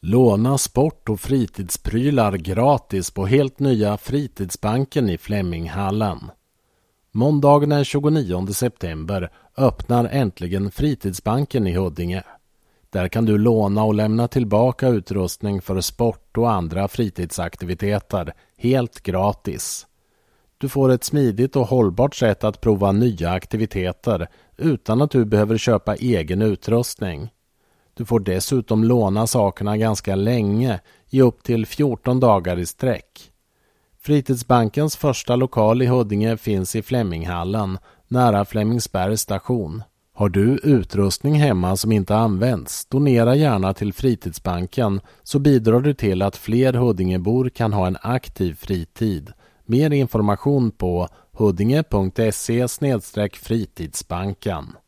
Låna sport- och fritidsprylar gratis på helt nya Fritidsbanken i Fleminghallen. Måndagen den 29 september öppnar äntligen Fritidsbanken i Huddinge. Där kan du låna och lämna tillbaka utrustning för sport och andra fritidsaktiviteter helt gratis. Du får ett smidigt och hållbart sätt att prova nya aktiviteter utan att du behöver köpa egen utrustning. Du får dessutom låna sakerna ganska länge, i upp till 14 dagar i sträck. Fritidsbankens första lokal i Huddinge finns i Fleminghallen, nära Flemingsbergs station. Har du utrustning hemma som inte används, donera gärna till Fritidsbanken så bidrar du till att fler Huddingebor kan ha en aktiv fritid. Mer information på huddinge.se/fritidsbanken.